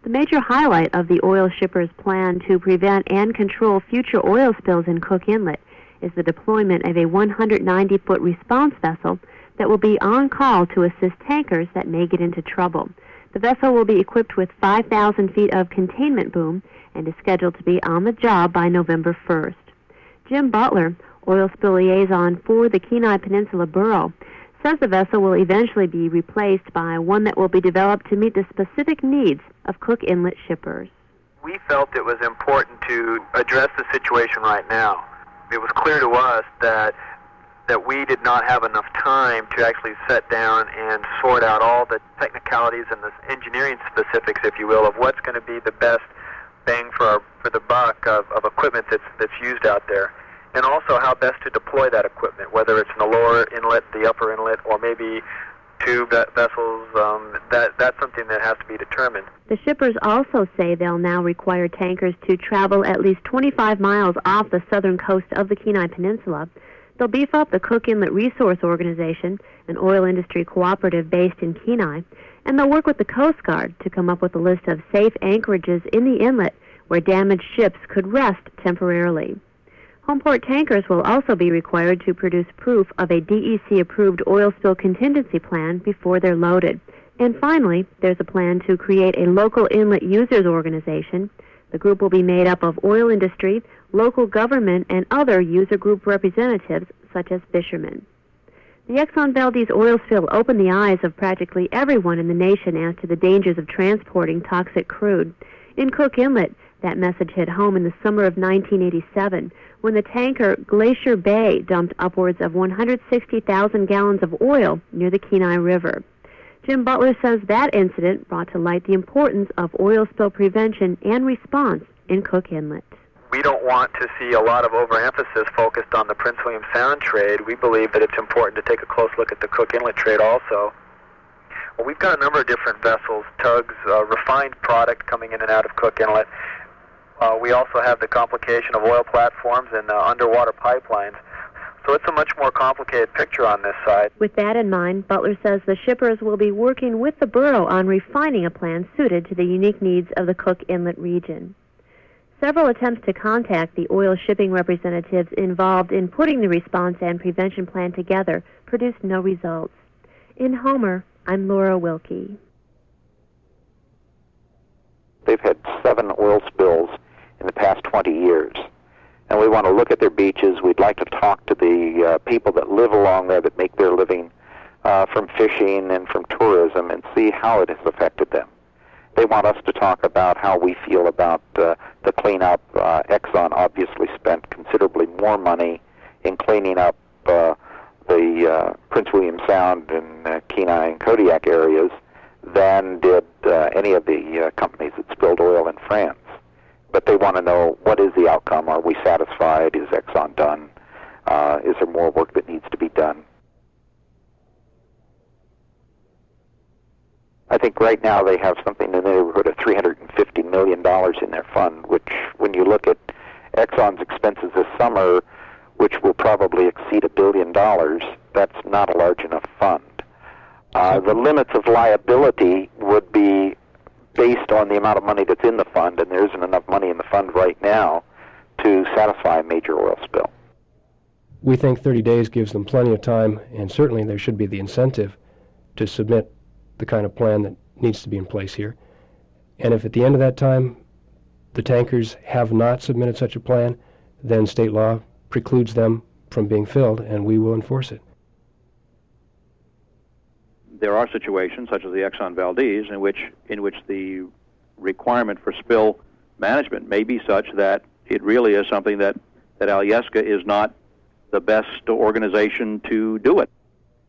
The major highlight of the oil shippers' plan to prevent and control future oil spills in Cook Inlet is the deployment of a 190-foot response vessel that will be on call to assist tankers that may get into trouble. The vessel will be equipped with 5,000 feet of containment boom and is scheduled to be on the job by November 1st. Jim Butler, oil spill liaison for the Kenai Peninsula Borough, says the vessel will eventually be replaced by one that will be developed to meet the specific needs of Cook Inlet shippers. We felt it was important to address the situation right now. It was clear to us that we did not have enough time to actually sit down and sort out all the technicalities and the engineering specifics, if you will, of what's going to be the best bang for the buck of equipment that's used out there, and also how best to deploy that equipment, whether it's in the lower inlet, the upper inlet, or maybe two vessels. That's something that has to be determined. The shippers also say they'll now require tankers to travel at least 25 miles off the southern coast of the Kenai Peninsula. They'll beef up the Cook Inlet Resource Organization, an oil industry cooperative based in Kenai, and they'll work with the Coast Guard to come up with a list of safe anchorages in the inlet where damaged ships could rest temporarily. Homeport tankers will also be required to produce proof of a DEC-approved oil spill contingency plan before they're loaded. And finally, there's a plan to create a local inlet users organization. The group will be made up of oil industry, local government, and other user group representatives, such as fishermen. The Exxon Valdez oil spill opened the eyes of practically everyone in the nation as to the dangers of transporting toxic crude. In Cook Inlet, that message hit home in the summer of 1987, when the tanker Glacier Bay dumped upwards of 160,000 gallons of oil near the Kenai River. Jim Butler says that incident brought to light the importance of oil spill prevention and response in Cook Inlet. We don't want to see a lot of overemphasis focused on the Prince William Sound trade. We believe that it's important to take a close look at the Cook Inlet trade also. Well, we've got a number of different vessels, tugs, refined product coming in and out of Cook Inlet. We also have the complication of oil platforms and underwater pipelines. So it's a much more complicated picture on this side. With that in mind, Butler says the shippers will be working with the borough on refining a plan suited to the unique needs of the Cook Inlet region. Several attempts to contact the oil shipping representatives involved in putting the response and prevention plan together produced no results. In Homer, I'm Laura Wilkie. They've had 7 oil spills in the past 20 years. And we want to look at their beaches. We'd like to talk to the people that live along there, that make their living from fishing and from tourism, and see how it has affected them. They want us to talk about how we feel about the cleanup. Exxon obviously spent considerably more money in cleaning up the Prince William Sound and Kenai and Kodiak areas than did any of the companies that spilled oil in France. But they want to know, what is the outcome? Are we satisfied? Is Exxon done? Is there more work that needs to be done? I think right now they have something in the neighborhood of $350 million in their fund, which, when you look at Exxon's expenses this summer, which will probably exceed $1 billion, that's not a large enough fund. The limits of liability would be based on the amount of money that's in the fund, and there isn't enough money in the fund right now to satisfy a major oil spill. We think 30 days gives them plenty of time, and certainly there should be the incentive to submit the kind of plan that needs to be in place here. And if at the end of that time the tankers have not submitted such a plan, then state law precludes them from being filled, and we will enforce it. There are situations, such as the Exxon Valdez, in which the requirement for spill management may be such that it really is something that Alyeska is not the best organization to do it.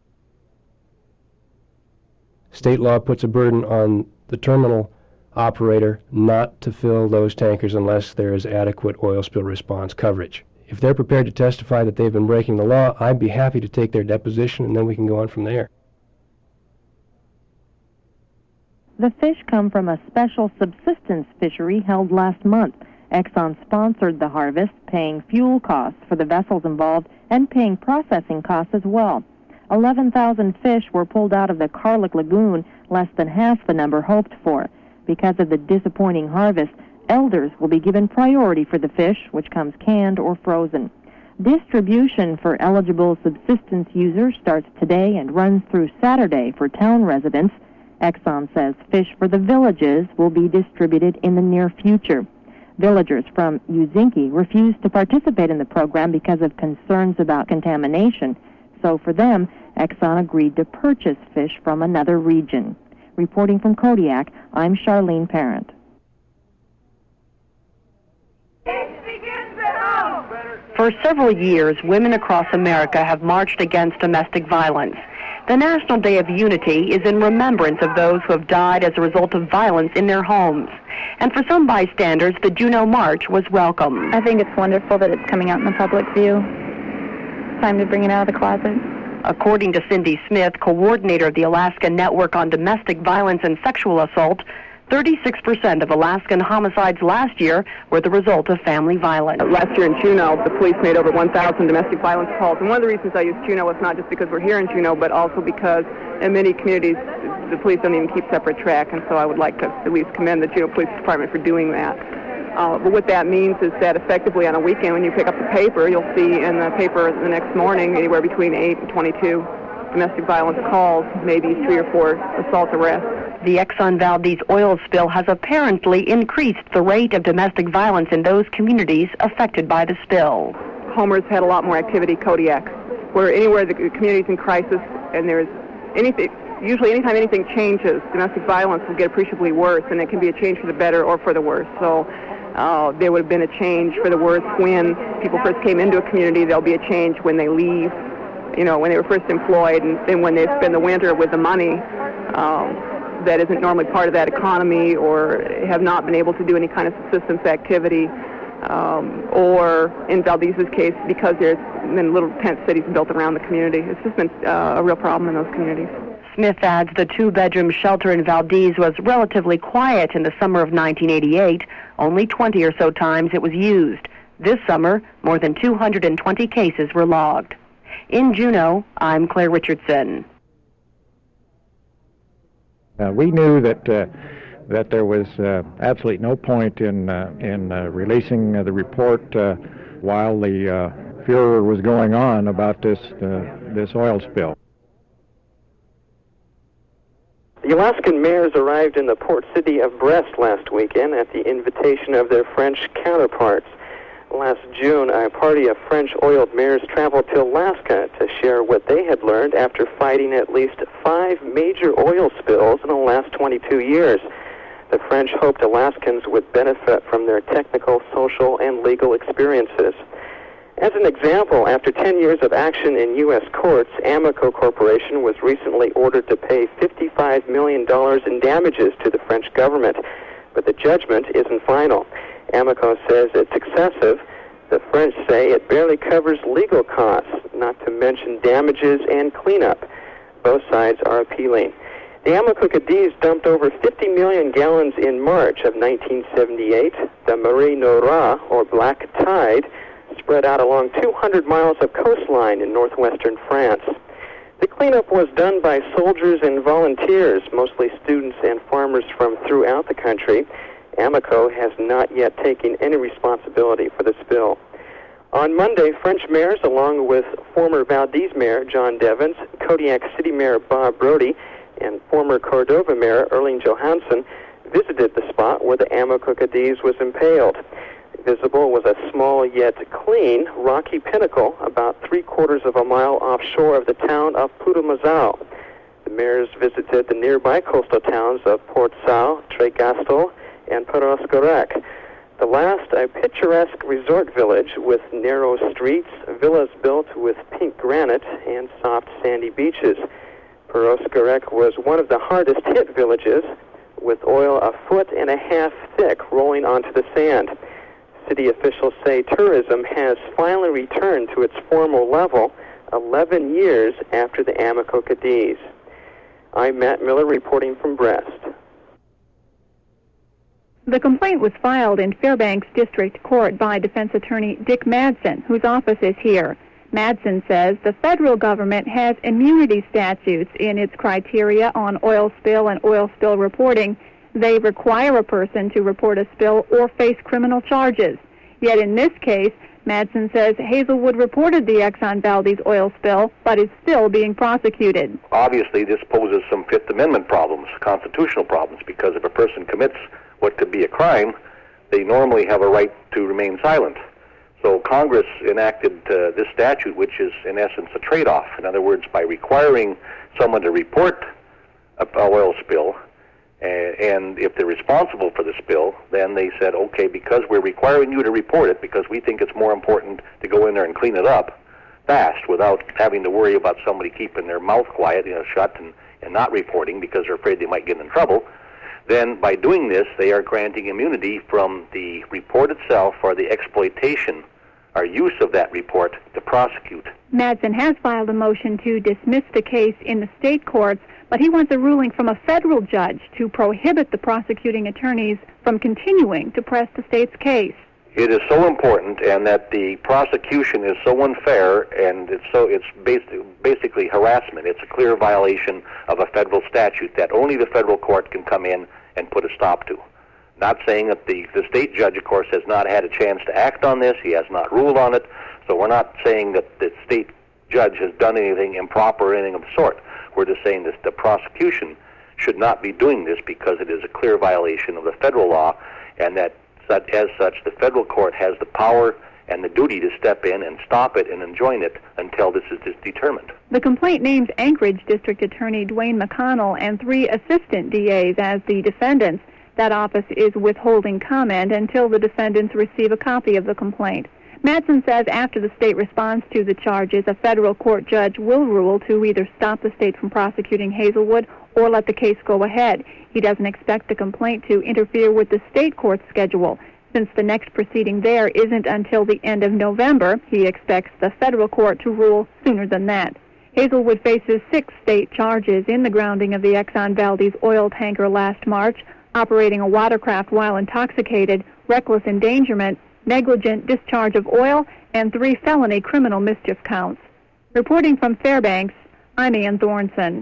State law puts a burden on the terminal operator not to fill those tankers unless there is adequate oil spill response coverage. If they're prepared to testify that they've been breaking the law, I'd be happy to take their deposition, and then we can go on from there. The fish come from a special subsistence fishery held last month. Exxon sponsored the harvest, paying fuel costs for the vessels involved and paying processing costs as well. 11,000 fish were pulled out of the Carlick Lagoon, less than half the number hoped for. Because of the disappointing harvest, elders will be given priority for the fish, which comes canned or frozen. Distribution for eligible subsistence users starts today and runs through Saturday for town residents. Exxon says fish for the villages will be distributed in the near future. Villagers from Uzinki refused to participate in the program because of concerns about contamination. So for them, Exxon agreed to purchase fish from another region. Reporting from Kodiak, I'm Charlene Parent. For several years, women across America have marched against domestic violence. The National Day of Unity is in remembrance of those who have died as a result of violence in their homes. And for some bystanders, the Juneau March was welcome. I think it's wonderful that it's coming out in the public view. Time to bring it out of the closet. According to Cindy Smith, coordinator of the Alaska Network on Domestic Violence and Sexual Assault, 36% of Alaskan homicides last year were the result of family violence. Last year in Juneau, the police made over 1,000 domestic violence calls. And one of the reasons I use Juneau was not just because we're here in Juneau, but also because in many communities, the police don't even keep separate track. And so I would like to at least commend the Juneau Police Department for doing that. But what that means is that effectively on a weekend, when you pick up the paper, you'll see in the paper the next morning anywhere between 8 and 22 domestic violence calls, maybe 3 or 4 assault arrests. The Exxon Valdez oil spill has apparently increased the rate of domestic violence in those communities affected by the spill. Homer's had a lot more activity, Kodiak, where anywhere the community's in crisis and there's anything, usually anytime anything changes, domestic violence will get appreciably worse, and it can be a change for the better or for the worse. So there would have been a change for the worse when people first came into a community. There'll be a change when they leave, you know, when they were first employed, and then when they spend the winter with the money that isn't normally part of that economy or have not been able to do any kind of subsistence activity, or in Valdez's case, because there's been little tent cities built around the community. It's just been a real problem in those communities. Smith adds the 2-bedroom shelter in Valdez was relatively quiet in the summer of 1988. Only 20 or so times it was used. This summer, more than 220 cases were logged. In Juneau, I'm Claire Richardson. We knew that there was absolutely no point in releasing the report while the furor was going on about this oil spill. The Alaskan mayors arrived in the port city of Brest last weekend at the invitation of their French counterparts. Last June, a party of French-oiled mayors traveled to Alaska to share what they had learned after fighting at least 5 major oil spills in the last 22 years. The French hoped Alaskans would benefit from their technical, social, and legal experiences. As an example, after 10 years of action in U.S. courts, Amoco Corporation was recently ordered to pay $55 million in damages to the French government, but the judgment isn't final. Amoco says it's excessive. The French say it barely covers legal costs, not to mention damages and cleanup. Both sides are appealing. The Amoco Cadiz dumped over 50 million gallons in March of 1978. The Marée Noire, or Black Tide, spread out along 200 miles of coastline in northwestern France. The cleanup was done by soldiers and volunteers, mostly students and farmers from throughout the country. Amoco has not yet taken any responsibility for the spill. On Monday, French mayors, along with former Valdez Mayor John Devens, Kodiak City Mayor Bob Brody, and former Cordova Mayor Erling Johansson, visited the spot where the Amoco Cadiz was impaled. Visible was a small yet clean rocky pinnacle about 3/4 of a mile offshore of the town of Putumayo. The mayors visited the nearby coastal towns of Port Sao, Tregastel, and Peroscorec. The last, a picturesque resort village with narrow streets, villas built with pink granite, and soft sandy beaches. Peroscorec was one of the hardest hit villages, with oil 1.5 feet thick rolling onto the sand. City officials say tourism has finally returned to its formal level 11 years after the Amoco Cadiz. I'm Matt Miller reporting from Brest. The complaint was filed in Fairbanks District Court by defense attorney Dick Madsen, whose office is here. Madsen says the federal government has immunity statutes in its criteria on oil spill and oil spill reporting. They require a person to report a spill or face criminal charges. Yet in this case, Madsen says Hazelwood reported the Exxon Valdez oil spill, but is still being prosecuted. Obviously, this poses some Fifth Amendment problems, constitutional problems, because if a person commits what could be a crime, they normally have a right to remain silent. So Congress enacted this statute, which is in essence a trade-off. In other words, by requiring someone to report an oil spill, and if they're responsible for the spill, then they said, okay, because we're requiring you to report it, because we think it's more important to go in there and clean it up fast without having to worry about somebody keeping their mouth quiet, shut and not reporting because they're afraid they might get in trouble, then by doing this, they are granting immunity from the report itself or the exploitation or use of that report to prosecute. Madsen has filed a motion to dismiss the case in the state courts, but he wants a ruling from a federal judge to prohibit the prosecuting attorneys from continuing to press the state's case. It is so important, and that the prosecution is so unfair, and it's basically harassment. It's a clear violation of a federal statute that only the federal court can come in and put a stop to. Not saying that the state judge, of course, has not had a chance to act on this. He has not ruled on it. So we're not saying that the state judge has done anything improper or anything of the sort. We're just saying that the prosecution should not be doing this because it is a clear violation of the federal law, and that as such, the federal court has the power and the duty to step in and stop it and enjoin it until this is determined. The complaint names Anchorage District Attorney Dwayne McConnell and 3 assistant DAs as the defendants. That office is withholding comment until the defendants receive a copy of the complaint. Madsen says after the state responds to the charges, a federal court judge will rule to either stop the state from prosecuting Hazelwood or let the case go ahead. He doesn't expect the complaint to interfere with the state court schedule. Since the next proceeding there isn't until the end of November, he expects the federal court to rule sooner than that. Hazelwood faces 6 state charges in the grounding of the Exxon Valdez oil tanker last March, operating a watercraft while intoxicated, reckless endangerment, negligent discharge of oil, and 3 felony criminal mischief counts. Reporting from Fairbanks, I'm Ann Thornson.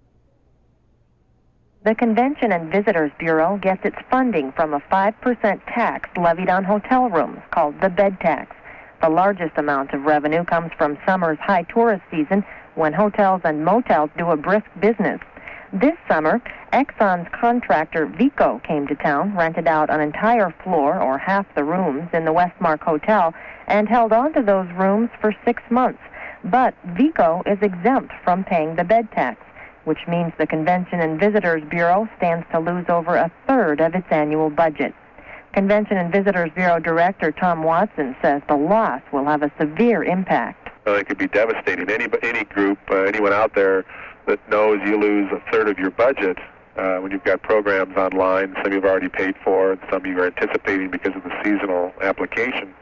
The Convention and Visitors Bureau gets its funding from a 5% tax levied on hotel rooms called the bed tax. The largest amount of revenue comes from summer's high tourist season when hotels and motels do a brisk business. This summer, Exxon's contractor Vico came to town, rented out an entire floor or half the rooms in the Westmark Hotel, and held on to those rooms for 6 months. But Vico is exempt from paying the bed tax, which means the Convention and Visitors Bureau stands to lose over a third of its annual budget. Convention and Visitors Bureau Director Tom Watson says the loss will have a severe impact. It could be devastating. Any group, anyone out there that knows you lose a third of your budget when you've got programs online, some you've already paid for, and some you are anticipating because of the seasonal application,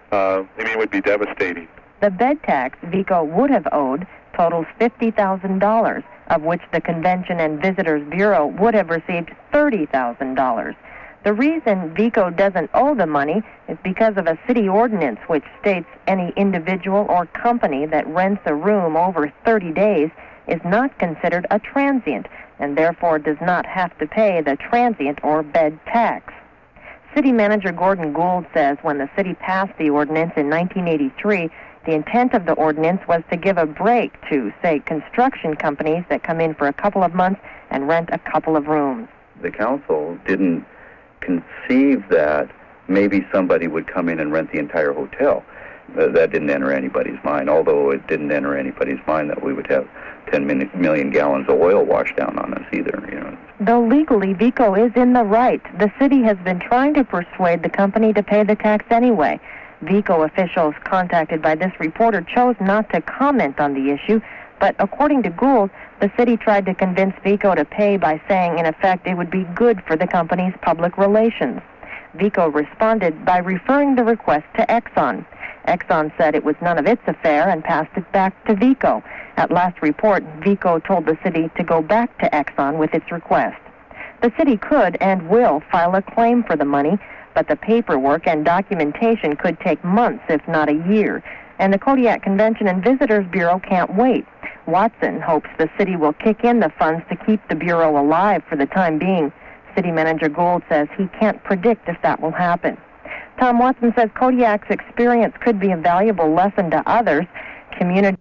it would be devastating. The bed tax Vico would have owed totals $50,000, of which the Convention and Visitors Bureau would have received $30,000. The reason Vico doesn't owe the money is because of a city ordinance which states any individual or company that rents a room over 30 days is not considered a transient and therefore does not have to pay the transient or bed tax. City Manager Gordon Gould says when the city passed the ordinance in 1983, the intent of the ordinance was to give a break to, say, construction companies that come in for a couple of months and rent a couple of rooms. The council didn't conceive that maybe somebody would come in and rent the entire hotel. That didn't enter anybody's mind, although it didn't enter anybody's mind that we would have 10 million gallons of oil washed down on us either. Though legally Vico is in the right, the city has been trying to persuade the company to pay the tax anyway. Vico officials contacted by this reporter chose not to comment on the issue, but according to Gould, the city tried to convince Vico to pay by saying, in effect, it would be good for the company's public relations. Vico responded by referring the request to Exxon. Exxon said it was none of its affair and passed it back to Vico. At last report, Vico told the city to go back to Exxon with its request. The city could and will file a claim for the money, but the paperwork and documentation could take months, if not a year, and the Kodiak Convention and Visitors Bureau can't wait. Watson hopes the city will kick in the funds to keep the Bureau alive for the time being. City Manager Gould says he can't predict if that will happen. Tom Watson says Kodiak's experience could be a valuable lesson to others. Community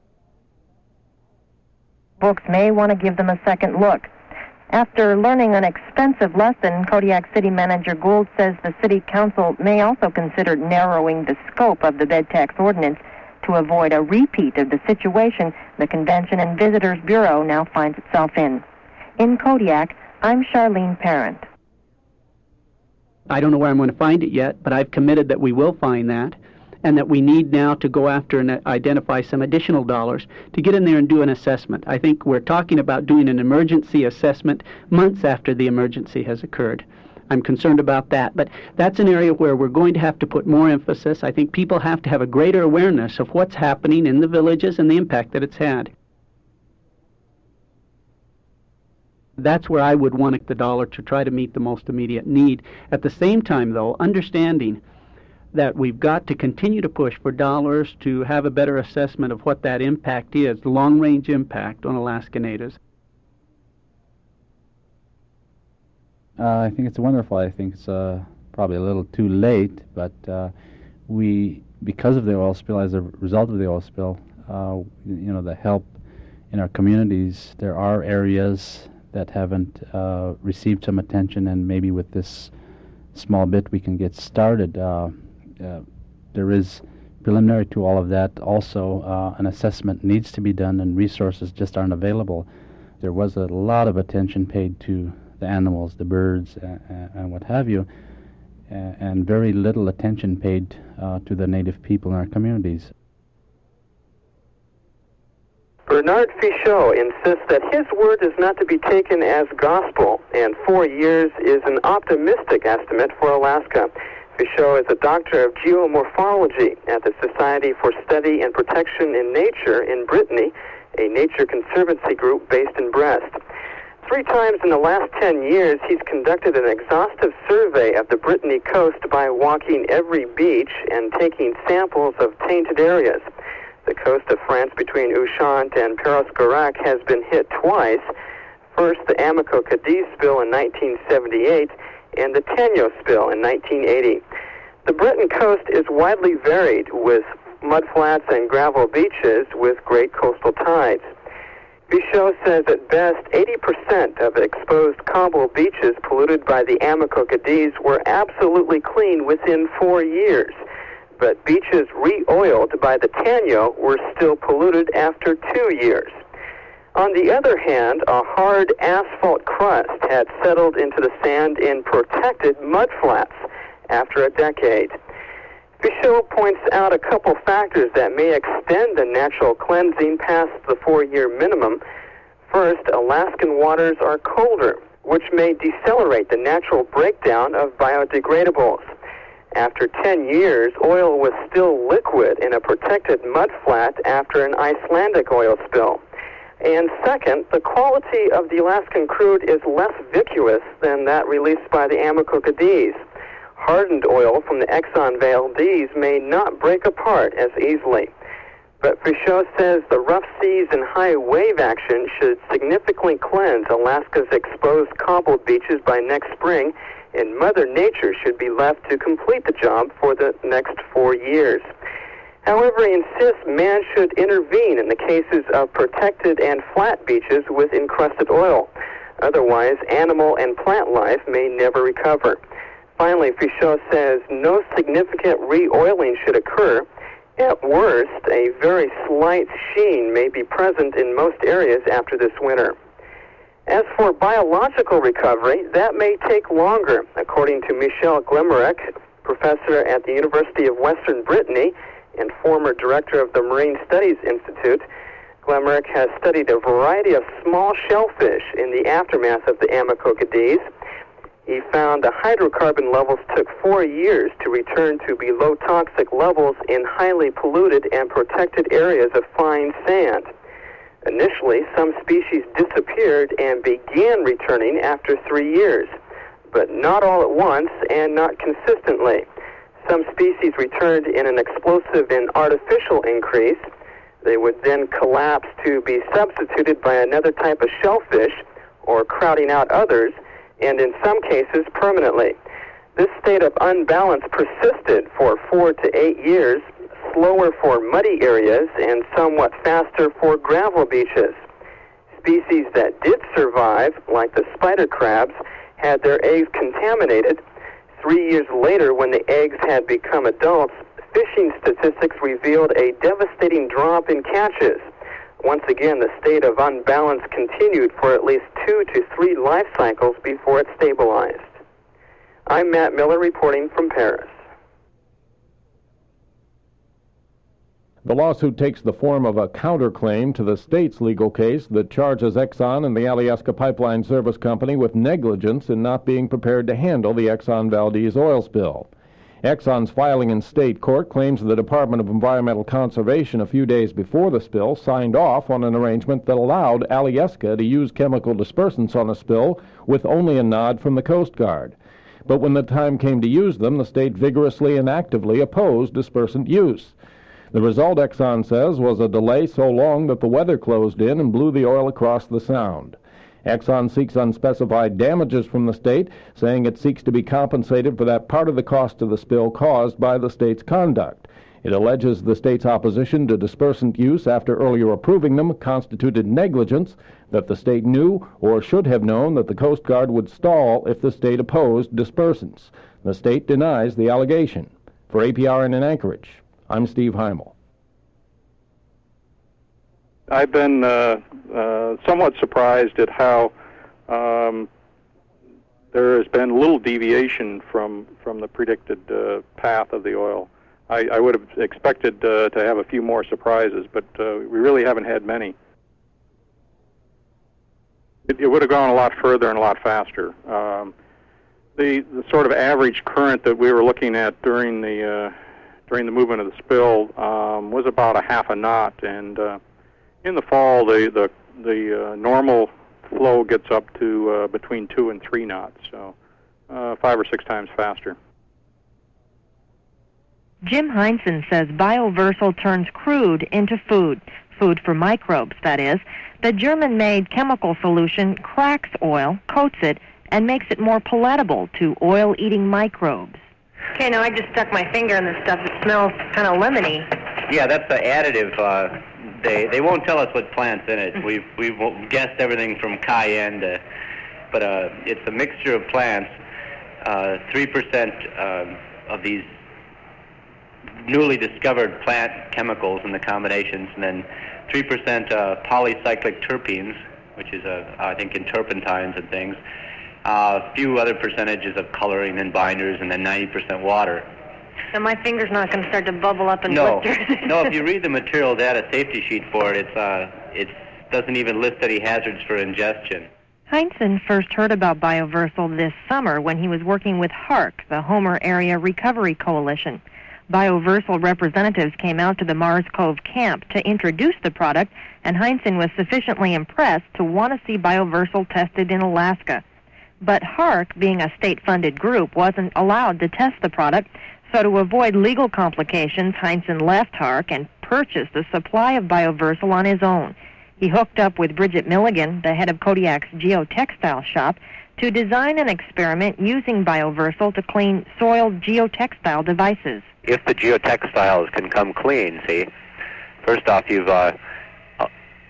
books may want to give them a second look. After learning an expensive lesson, Kodiak City Manager Gould says the City Council may also consider narrowing the scope of the bed tax ordinance to avoid a repeat of the situation the Convention and Visitors Bureau now finds itself in. In Kodiak, I'm Charlene Parent. I don't know where I'm going to find it yet, but I've committed that we will find that, and that we need now to go after and identify some additional dollars to get in there and do an assessment. I think we're talking about doing an emergency assessment months after the emergency has occurred. I'm concerned about that, but that's an area where we're going to have to put more emphasis. I think people have to have a greater awareness of what's happening in the villages and the impact that it's had. That's where I would want the dollar to try to meet the most immediate need. At the same time, though, understanding that we've got to continue to push for dollars to have a better assessment of what that impact is, the long-range impact on Alaska Natives. I think it's wonderful. I think it's probably a little too late, but because of the oil spill, as a result of the oil spill, the help in our communities, there are areas that haven't received some attention, and maybe with this small bit we can get started. There is, preliminary to all of that, also an assessment needs to be done, and resources just aren't available. There was a lot of attention paid to the animals, the birds, and what have you, and very little attention paid to the Native people in our communities. Bernard Fichot insists that his word is not to be taken as gospel, and 4 years is an optimistic estimate for Alaska. Fichot is a doctor of geomorphology at the Society for Study and Protection in Nature in Brittany, a nature conservancy group based in Brest. 3 times in the last 10 years, he's conducted an exhaustive survey of the Brittany coast by walking every beach and taking samples of tainted areas. The coast of France between Ushant and Perros-Guirec has been hit twice. First, the Amico-Cadiz spill in 1978 and the Tenyo spill in 1980. The Breton coast is widely varied with mudflats and gravel beaches with great coastal tides. Fichot says at best 80% of exposed cobble beaches polluted by the Amico-Cadiz were absolutely clean within 4 years. But beaches re-oiled by the Tenyo were still polluted after 2 years. On the other hand, a hard asphalt crust had settled into the sand in protected mudflats after a decade. Fichot points out a couple factors that may extend the natural cleansing past the 4-year minimum. First, Alaskan waters are colder, which may decelerate the natural breakdown of biodegradables. After 10 years, oil was still liquid in a protected mudflat after an Icelandic oil spill. And second, the quality of the Alaskan crude is less viscous than that released by the Amico-Cadiz. Hardened oil from the Exxon Valdez may not break apart as easily. But Fichot says the rough seas and high wave action should significantly cleanse Alaska's exposed cobbled beaches by next spring, and Mother Nature should be left to complete the job for the next 4 years. However, he insists man should intervene in the cases of protected and flat beaches with encrusted oil. Otherwise, animal and plant life may never recover. Finally, Fichot says no significant re-oiling should occur. At worst, a very slight sheen may be present in most areas after this winter. As for biological recovery, that may take longer, according to Michel Glemerec, professor at the University of Western Brittany and former director of the Marine Studies Institute. Glemerec has studied a variety of small shellfish in the aftermath of the Amico-Cadiz. He found the hydrocarbon levels took 4 years to return to below toxic levels in highly polluted and protected areas of fine sand. Initially, some species disappeared and began returning after 3 years, but not all at once and not consistently. Some species returned in an explosive and artificial increase. They would then collapse to be substituted by another type of shellfish, or crowding out others, and in some cases permanently. This state of unbalance persisted for 4 to 8 years, slower for muddy areas and somewhat faster for gravel beaches. Species that did survive, like the spider crabs, had their eggs contaminated. 3 years later, when the eggs had become adults, fishing statistics revealed a devastating drop in catches. Once again, the state of unbalance continued for at least 2 to 3 life cycles before it stabilized. I'm Matt Miller reporting from Paris. The lawsuit takes the form of a counterclaim to the state's legal case that charges Exxon and the Alyeska Pipeline Service Company with negligence in not being prepared to handle the Exxon Valdez oil spill. Exxon's filing in state court claims the Department of Environmental Conservation a few days before the spill signed off on an arrangement that allowed Alyeska to use chemical dispersants on a spill with only a nod from the Coast Guard. But when the time came to use them, the state vigorously and actively opposed dispersant use. The result, Exxon says, was a delay so long that the weather closed in and blew the oil across the Sound. Exxon seeks unspecified damages from the state, saying it seeks to be compensated for that part of the cost of the spill caused by the state's conduct. It alleges the state's opposition to dispersant use after earlier approving them constituted negligence, that the state knew or should have known that the Coast Guard would stall if the state opposed dispersants. The state denies the allegation. For APRN in Anchorage, I'm Steve Heimel. I've been somewhat surprised at how there has been little deviation from the predicted path of the oil. I would have expected to have a few more surprises, but we really haven't had many. It would have gone a lot further and a lot faster. The sort of average current that we were looking at during the movement of the spill was about a half a knot, and in the fall the normal flow gets up to between 2 and 3 knots, so 5 or 6 times faster. Jim Heinzen says Bioversal turns crude into food for microbes, that is. The German-made chemical solution cracks oil, coats it, and makes it more palatable to oil-eating microbes. Okay, now I just stuck my finger in this stuff. It smells kind of lemony. Yeah, that's the additive. They won't tell us what plant's in it. We've guessed everything from cayenne to, but it's a mixture of plants. 3% of these newly discovered plant chemicals in the combinations, and then 3% polycyclic terpenes, which is I think in turpentines and things. A few other percentages of coloring and binders, and then 90% water. And my finger's not going to start to bubble up and blisters. No, if you read the material data safety sheet for it, it doesn't even list any hazards for ingestion. Heinzen first heard about Bioversal this summer when he was working with HARC, the Homer Area Recovery Coalition. Bioversal representatives came out to the Mars Cove camp to introduce the product, and Heinzen was sufficiently impressed to want to see Bioversal tested in Alaska. But HARC, being a state-funded group, wasn't allowed to test the product, so to avoid legal complications, Heinzen left HARC and purchased a supply of Bioversal on his own. He hooked up with Bridget Milligan, the head of Kodiak's geotextile shop, to design an experiment using Bioversal to clean soiled geotextile devices. If the geotextiles can come clean, see, first off, you have a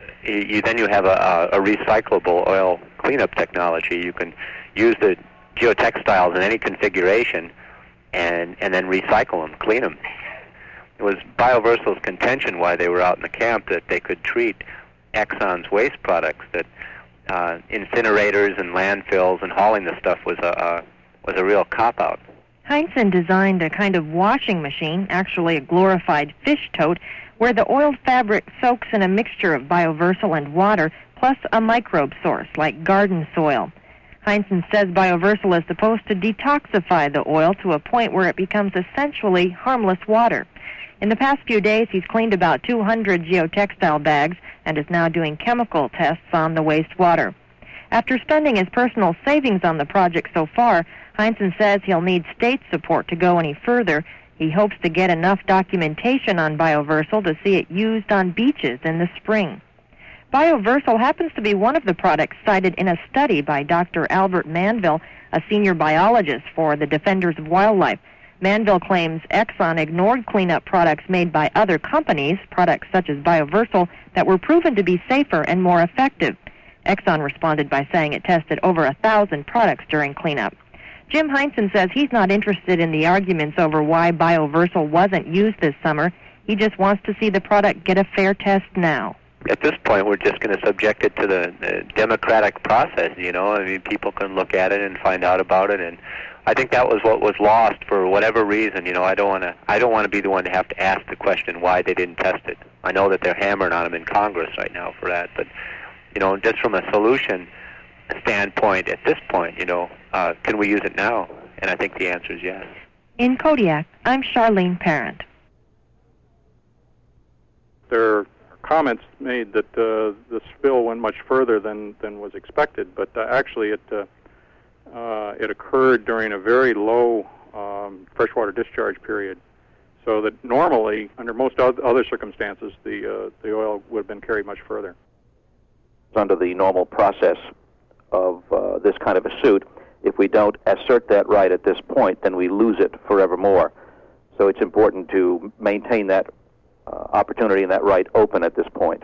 recyclable oil cleanup technology. You can use the geotextiles in any configuration and then recycle them, clean them. It was Bioversal's contention why they were out in the camp that they could treat Exxon's waste products, that incinerators and landfills and hauling the stuff was a real cop-out. Heinzen designed a kind of washing machine, actually a glorified fish tote, where the oiled fabric soaks in a mixture of Bioversal and water, plus a microbe source, like garden soil. Heinzen says Bioversal is supposed to detoxify the oil to a point where it becomes essentially harmless water. In the past few days, he's cleaned about 200 geotextile bags and is now doing chemical tests on the wastewater. After spending his personal savings on the project so far, Heinzen says he'll need state support to go any further. He hopes to get enough documentation on Bioversal to see it used on beaches in the spring. Bioversal happens to be one of the products cited in a study by Dr. Albert Manville, a senior biologist for the Defenders of Wildlife. Manville claims Exxon ignored cleanup products made by other companies, products such as Bioversal, that were proven to be safer and more effective. Exxon responded by saying it tested over 1,000 products during cleanup. Jim Heinsohn says he's not interested in the arguments over why Bioversal wasn't used this summer. He just wants to see the product get a fair test now. At this point, we're just going to subject it to the democratic process, you know. I mean, people can look at it and find out about it, and I think that was what was lost for whatever reason. You know, I don't want to be the one to have to ask the question why they didn't test it. I know that they're hammering on them in Congress right now for that, but, you know, just from a solution standpoint at this point, you know, can we use it now? And I think the answer is yes. In Kodiak, I'm Charlene Parent. There are comments made that the spill went much further than was expected, but actually it occurred during a very low freshwater discharge period, so that normally, under most other circumstances, the oil would have been carried much further. Under the normal process of this kind of a suit, if we don't assert that right at this point, then we lose it forevermore. So it's important to maintain that opportunity and that right open at this point.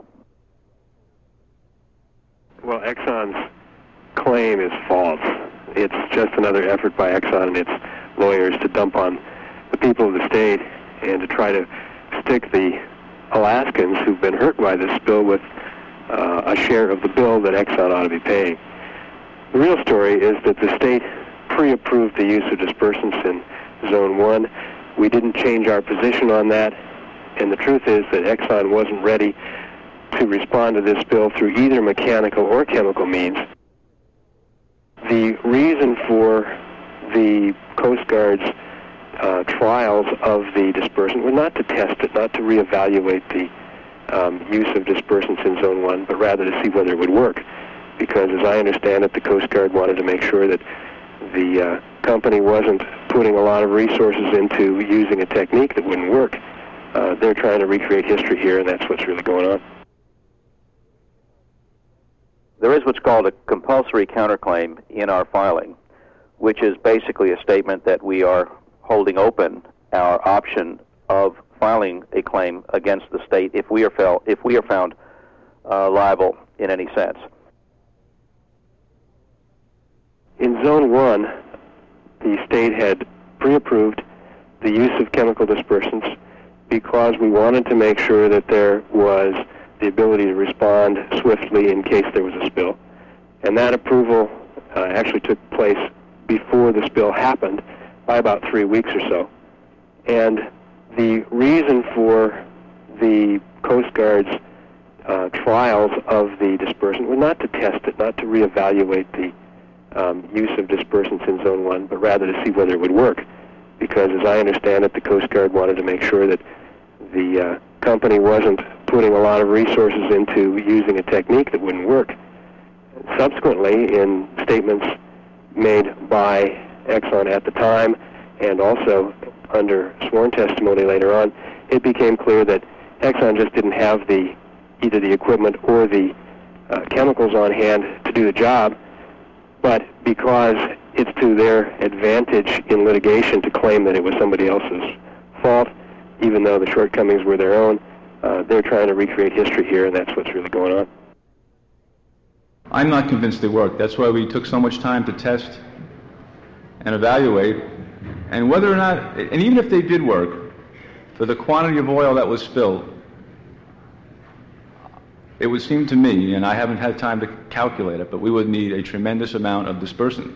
Well, Exxon's claim is false. It's just another effort by Exxon and its lawyers to dump on the people of the state and to try to stick the Alaskans who've been hurt by this spill with a share of the bill that Exxon ought to be paying. The real story is that the state pre-approved the use of dispersants in Zone 1. We didn't change our position on that. And the truth is that Exxon wasn't ready to respond to this spill through either mechanical or chemical means. The reason for the Coast Guard's trials of the dispersant was not to test it, not to reevaluate the use of dispersants in Zone 1, but rather to see whether it would work. Because as I understand it, the Coast Guard wanted to make sure that the company wasn't putting a lot of resources into using a technique that wouldn't work. They're trying to recreate history here, and that's what's really going on. There is what's called a compulsory counterclaim in our filing, which is basically a statement that we are holding open our option of filing a claim against the state if we are found liable in any sense. In Zone 1, the state had pre-approved the use of chemical dispersants because we wanted to make sure that there was the ability to respond swiftly in case there was a spill. And that approval actually took place before the spill happened by about 3 weeks or so. And the reason for the Coast Guard's trials of the dispersant was not to test it, not to reevaluate the use of dispersants in Zone 1, but rather to see whether it would work. Because as I understand it, the Coast Guard wanted to make sure that the company wasn't putting a lot of resources into using a technique that wouldn't work. Subsequently, in statements made by Exxon at the time, and also under sworn testimony later on, it became clear that Exxon just didn't have either the equipment or the chemicals on hand to do the job, but because it's to their advantage in litigation to claim that it was somebody else's fault, even though the shortcomings were their own, they're trying to recreate history here, and that's what's really going on. I'm not convinced they worked. That's why we took so much time to test and evaluate. And whether or not, and even if they did work, for the quantity of oil that was spilled, it would seem to me, and I haven't had time to calculate it, but we would need a tremendous amount of dispersant.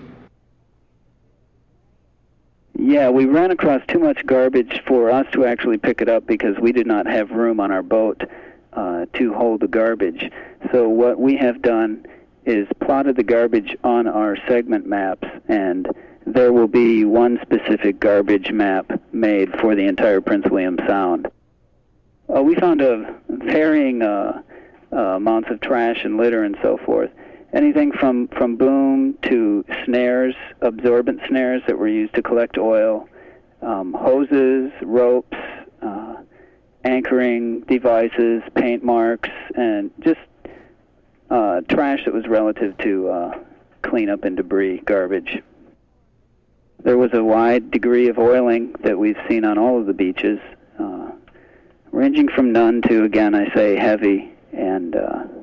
Yeah, we ran across too much garbage for us to actually pick it up because we did not have room on our boat to hold the garbage. So what we have done is plotted the garbage on our segment maps, and there will be one specific garbage map made for the entire Prince William Sound. We found varying amounts of trash and litter and so forth. Anything from boom to snares, absorbent snares that were used to collect oil, hoses, ropes, anchoring devices, paint marks, and just trash that was relative to cleanup and debris, garbage. There was a wide degree of oiling that we've seen on all of the beaches, ranging from none to, again, I say heavy, and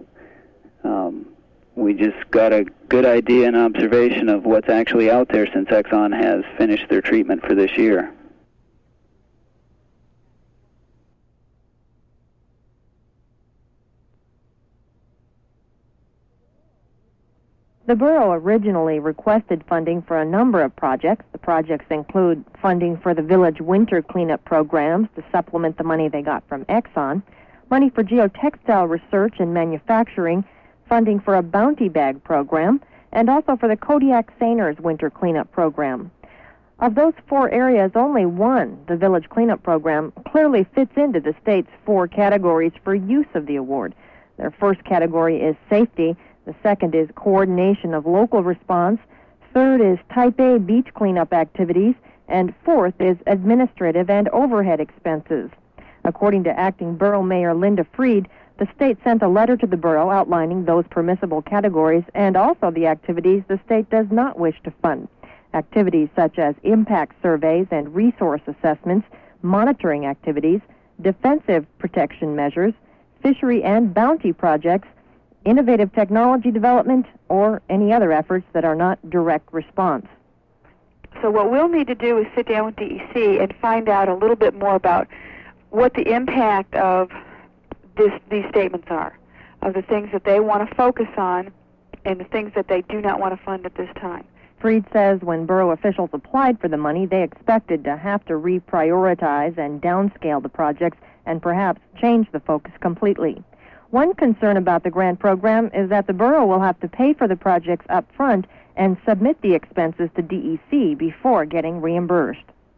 we just got a good idea and observation of what's actually out there since Exxon has finished their treatment for this year. The borough originally requested funding for a number of projects. The projects include funding for the village winter cleanup programs to supplement the money they got from Exxon, money for geotextile research and manufacturing, funding for a bounty bag program, and also for the Kodiak Seiners winter cleanup program. Of those 4 areas, only one, the village cleanup program, clearly fits into the state's 4 categories for use of the award. Their first category is safety. The second is coordination of local response. Third is Type A beach cleanup activities. And fourth is administrative and overhead expenses. According to acting borough mayor Linda Freed, the state sent a letter to the borough outlining those permissible categories and also the activities the state does not wish to fund. Activities such as impact surveys and resource assessments, monitoring activities, defensive protection measures, fishery and bounty projects, innovative technology development, or any other efforts that are not direct response. So what we'll need to do is sit down with DEC and find out a little bit more about what the impact of these statements are, of the things that they want to focus on and the things that they do not want to fund at this time. Freed says when borough officials applied for the money, they expected to have to reprioritize and downscale the projects and perhaps change the focus completely. One concern about the grant program is that the borough will have to pay for the projects up front and submit the expenses to DEC before getting reimbursed.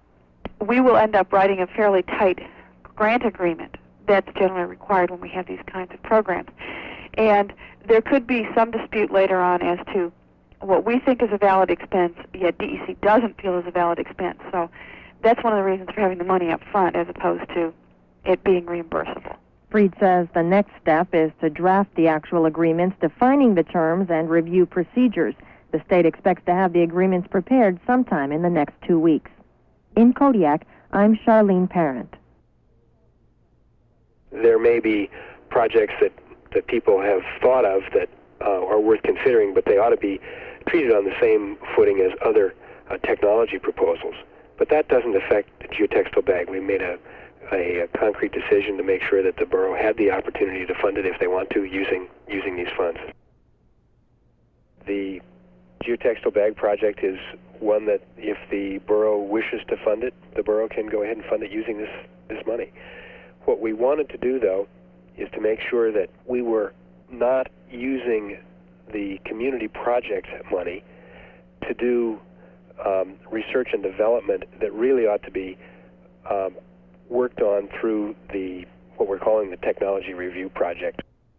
We will end up writing a fairly tight grant agreement. That's generally required when we have these kinds of programs. And there could be some dispute later on as to what we think is a valid expense, yet DEC doesn't feel is a valid expense. So that's one of the reasons for having the money up front as opposed to it being reimbursable. Freed says the next step is to draft the actual agreements defining the terms and review procedures. The state expects to have the agreements prepared sometime in the next 2 weeks. In Kodiak, I'm Charlene Parent. There may be projects that people have thought of that are worth considering, but they ought to be treated on the same footing as other technology proposals. But that doesn't affect the geotextile bag. We made a concrete decision to make sure that the borough had the opportunity to fund it if they want to using these funds. The geotextile bag project is one that if the borough wishes to fund it, the borough can go ahead and fund it using this money. What we wanted to do, though, is to make sure that we were not using the community project money to do research and development that really ought to be worked on through what we're calling the Technology Review Project.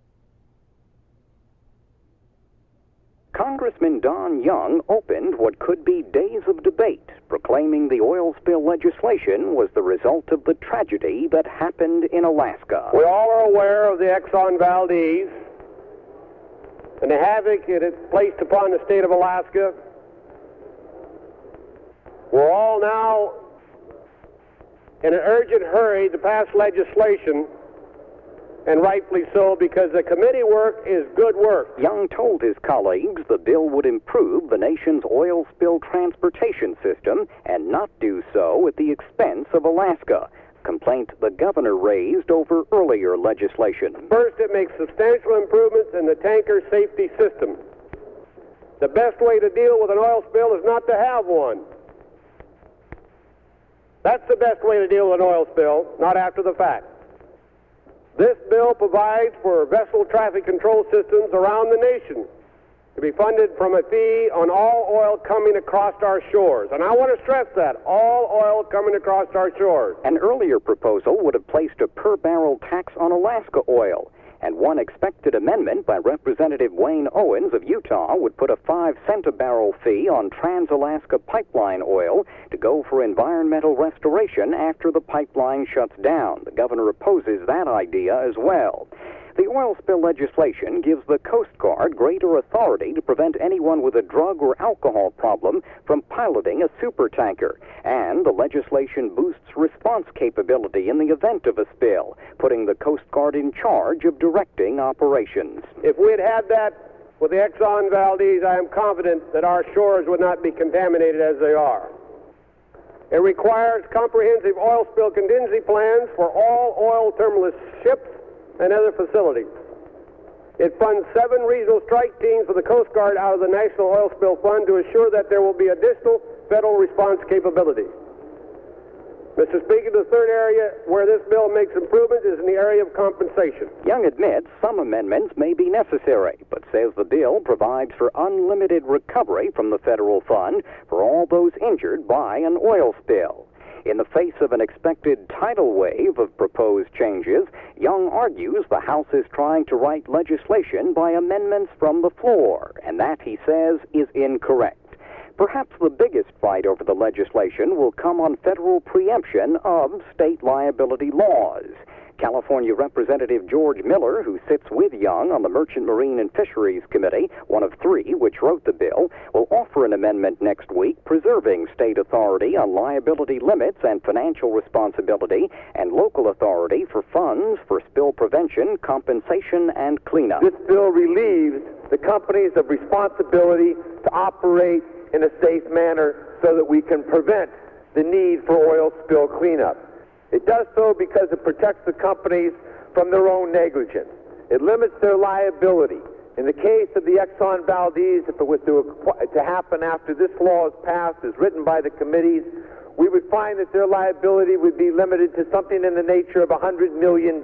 Congressman Don Young opened what could be days of debate, proclaiming the oil spill legislation was the result of the tragedy that happened in Alaska. We all are aware of the Exxon Valdez and the havoc it has placed upon the state of Alaska. We're all now in an urgent hurry to pass legislation, and rightfully so, because the committee work is good work. Young told his colleagues the bill would improve the nation's oil spill transportation system and not do so at the expense of Alaska, complaint the governor raised over earlier legislation. First, it makes substantial improvements in the tanker safety system. The best way to deal with an oil spill is not to have one. That's the best way to deal with an oil spill, not after the fact. This bill provides for vessel traffic control systems around the nation to be funded from a fee on all oil coming across our shores. And I want to stress that, all oil coming across our shores. An earlier proposal would have placed a per-barrel tax on Alaska oil, and one expected amendment by Representative Wayne Owens of Utah would put a 5-cent a barrel fee on Trans-Alaska pipeline oil to go for environmental restoration after the pipeline shuts down. The governor opposes that idea as well. The oil spill legislation gives the Coast Guard greater authority to prevent anyone with a drug or alcohol problem from piloting a supertanker. And the legislation boosts response capability in the event of a spill, putting the Coast Guard in charge of directing operations. If we had had that with the Exxon Valdez, I am confident that our shores would not be contaminated as they are. It requires comprehensive oil spill contingency plans for all oil terminalist ships and other facilities. It funds 7 regional strike teams for the Coast Guard out of the National Oil Spill Fund to assure that there will be additional federal response capability. Mr. Speaker, the third area where this bill makes improvements is in the area of compensation. Young admits some amendments may be necessary, but says the bill provides for unlimited recovery from the federal fund for all those injured by an oil spill. In the face of an expected tidal wave of proposed changes, Young argues the House is trying to write legislation by amendments from the floor, and that, he says, is incorrect. Perhaps the biggest fight over the legislation will come on federal preemption of state liability laws. California Representative George Miller, who sits with Young on the Merchant Marine and Fisheries Committee, one of 3 which wrote the bill, will offer an amendment next week preserving state authority on liability limits and financial responsibility and local authority for funds for spill prevention, compensation, and cleanup. This bill relieves the companies of responsibility to operate in a safe manner so that we can prevent the need for oil spill cleanup. It does so because it protects the companies from their own negligence. It limits their liability. In the case of the Exxon Valdez, if it was to happen after this law is passed, as written by the committees, we would find that their liability would be limited to something in the nature of $100 million.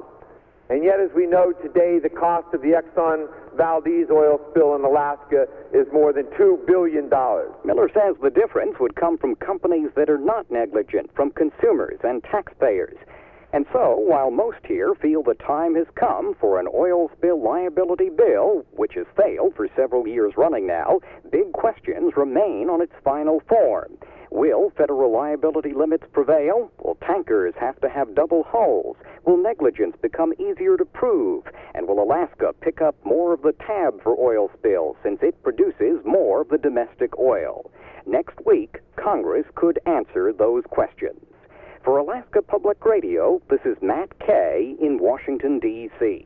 And yet, as we know today, the cost of the Exxon Valdez oil spill in Alaska is more than $2 billion. Miller says the difference would come from companies that are not negligent, from consumers and taxpayers. And so, while most here feel the time has come for an oil spill liability bill, which has failed for several years running now, big questions remain on its final form. Will federal liability limits prevail? Will tankers have to have double hulls? Will negligence become easier to prove? And will Alaska pick up more of the tab for oil spills since it produces more of the domestic oil? Next week, Congress could answer those questions. For Alaska Public Radio, this is Matt Kay in Washington, D.C.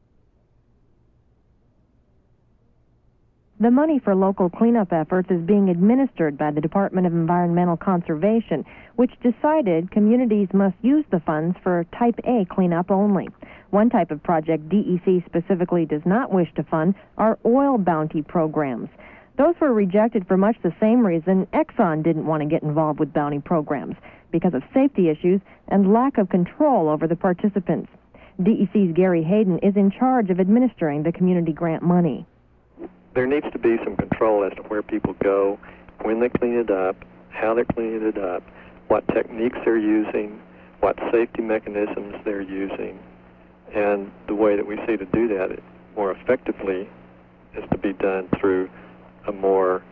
The money for local cleanup efforts is being administered by the Department of Environmental Conservation, which decided communities must use the funds for Type A cleanup only. One type of project DEC specifically does not wish to fund are oil bounty programs. Those were rejected for much the same reason Exxon didn't want to get involved with bounty programs, because of safety issues and lack of control over the participants. DEC's Gary Hayden is in charge of administering the community grant money. There needs to be some control as to where people go, when they clean it up, how they're cleaning it up, what techniques they're using, what safety mechanisms they're using. And the way that we see to do that more effectively is to be done through a more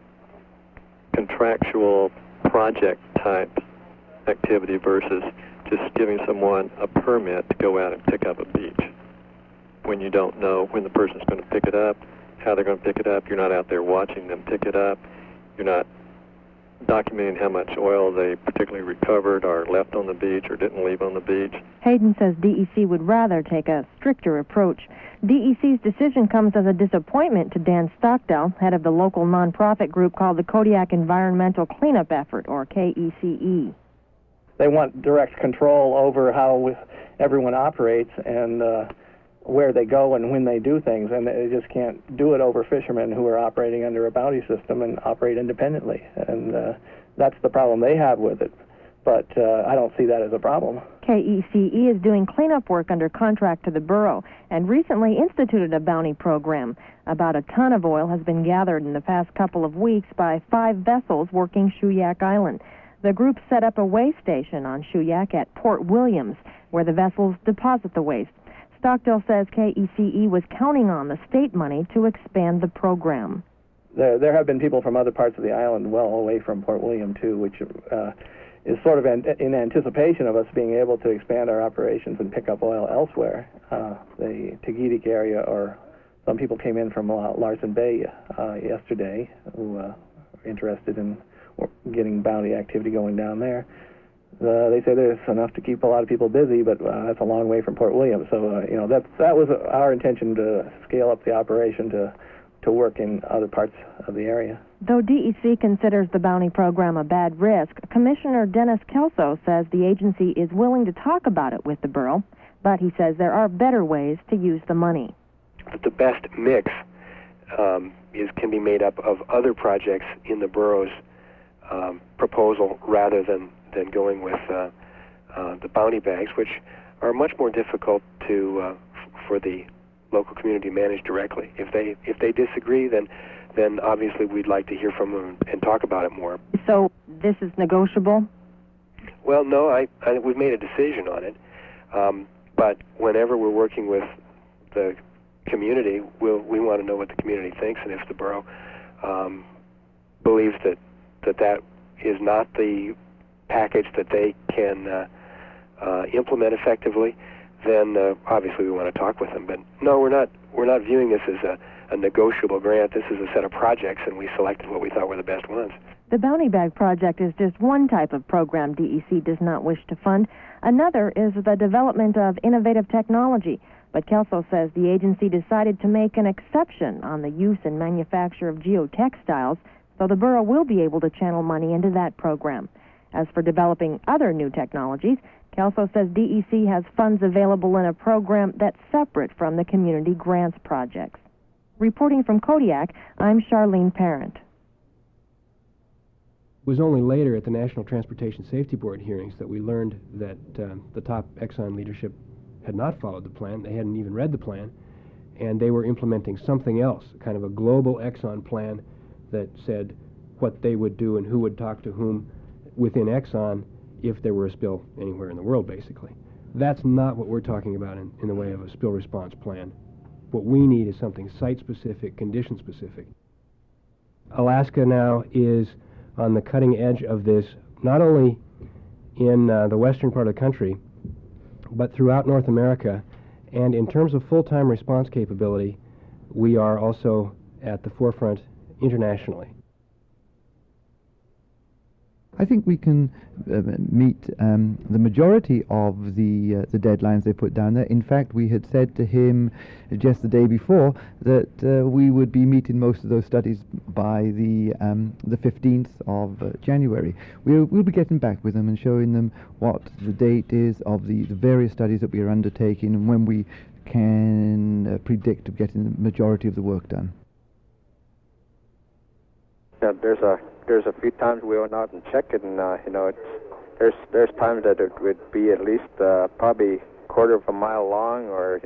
contractual project-type activity versus just giving someone a permit to go out and pick up a beach when you don't know when the person's going to pick it up, how they're going to pick it up. You're not out there watching them pick it up. You're not documenting how much oil they particularly recovered or left on the beach or didn't leave on the beach. Hayden says DEC would rather take a stricter approach. DEC's decision comes as a disappointment to Dan Stockdale, head of the local nonprofit group called the Kodiak Environmental Cleanup Effort, or KECE. They want direct control over how everyone operates and where they go and when they do things, and they just can't do it over fishermen who are operating under a bounty system and operate independently. And that's the problem they have with it. But I don't see that as a problem. KECE is doing cleanup work under contract to the borough and recently instituted a bounty program. About a ton of oil has been gathered in the past couple of weeks by 5 vessels working Shuyak Island. The group set up a weigh station on Shuyak at Port Williams, where the vessels deposit the waste. Stockdale says KECE was counting on the state money to expand the program. There have been people from other parts of the island well away from Port William, too, which is sort of in anticipation of us being able to expand our operations and pick up oil elsewhere. The Tagitic area, or some people came in from Larsen Bay yesterday who are interested in getting bounty activity going down there. They say there's enough to keep a lot of people busy, but that's a long way from Port William. So, that was our intention, to scale up the operation to work in other parts of the area. Though DEC considers the bounty program a bad risk, Commissioner Dennis Kelso says the agency is willing to talk about it with the borough, but he says there are better ways to use the money. The best mix can be made up of other projects in the borough's proposal rather than going with the bounty bags, which are much more difficult for the local community to manage directly. If they disagree, then obviously we'd like to hear from them and talk about it more. So this is negotiable? Well, no, we've made a decision on it. But whenever we're working with the community, we want to know what the community thinks, and if the borough believes that is not the package that they can implement effectively, then obviously we want to talk with them. But no, we're not viewing this as a negotiable grant. This is a set of projects, and we selected what we thought were the best ones. The Bounty Bag Project is just one type of program DEC does not wish to fund. Another is the development of innovative technology. But Kelso says the agency decided to make an exception on the use and manufacture of geotextiles, so the borough will be able to channel money into that program. As for developing other new technologies, Kelso says DEC has funds available in a program that's separate from the community grants projects. Reporting from Kodiak, I'm Charlene Parent. It was only later at the National Transportation Safety Board hearings that we learned that the top Exxon leadership had not followed the plan. They hadn't even read the plan, and they were implementing something else, kind of a global Exxon plan that said what they would do and who would talk to whom within Exxon if there were a spill anywhere in the world, basically. That's not what we're talking about in the way of a spill response plan. What we need is something site-specific, condition-specific. Alaska now is on the cutting edge of this, not only in the western part of the country, but throughout North America. And in terms of full-time response capability, we are also at the forefront internationally. I think we can meet the majority of the deadlines they put down there. In fact, we had said to him just the day before that we would be meeting most of those studies by the 15th of January. We'll be getting back with them and showing them what the date is of the various studies that we are undertaking and when we can predict of getting the majority of the work done. Yeah, there's a few times we went out and checked it, and there's times that it would be at least probably a quarter of a mile long, or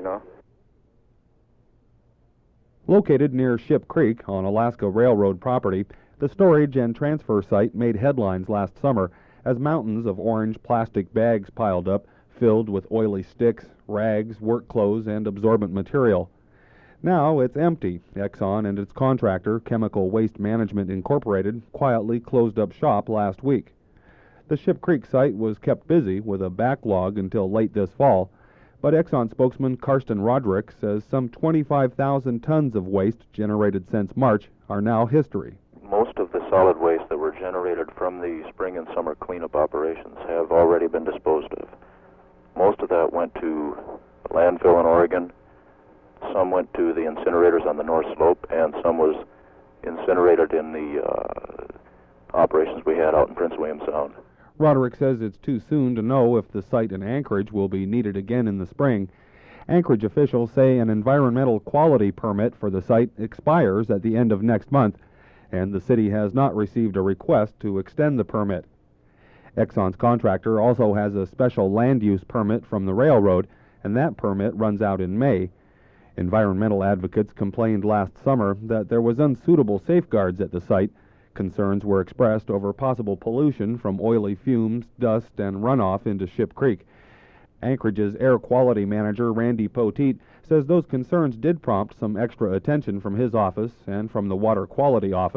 Located near Ship Creek on Alaska Railroad property, the storage and transfer site made headlines last summer as mountains of orange plastic bags piled up, filled with oily sticks, rags, work clothes, and absorbent material. Now it's empty. Exxon and its contractor, Chemical Waste Management Incorporated, quietly closed up shop last week. The Ship Creek site was kept busy with a backlog until late this fall, but Exxon spokesman Karsten Roderick says some 25,000 tons of waste generated since March are now history. Most of the solid waste that were generated from the spring and summer cleanup operations have already been disposed of. Most of that went to a landfill in Oregon. Some went to the incinerators on the North Slope, and some was incinerated in the operations we had out in Prince William Sound. Roderick says it's too soon to know if the site in Anchorage will be needed again in the spring. Anchorage officials say an environmental quality permit for the site expires at the end of next month, and the city has not received a request to extend the permit. Exxon's contractor also has a special land use permit from the railroad, and that permit runs out in May. Environmental advocates complained last summer that there was unsuitable safeguards at the site. Concerns were expressed over possible pollution from oily fumes, dust, and runoff into Ship Creek. Anchorage's air quality manager, Randy Poteet, says those concerns did prompt some extra attention from his office and from the Water Quality Office,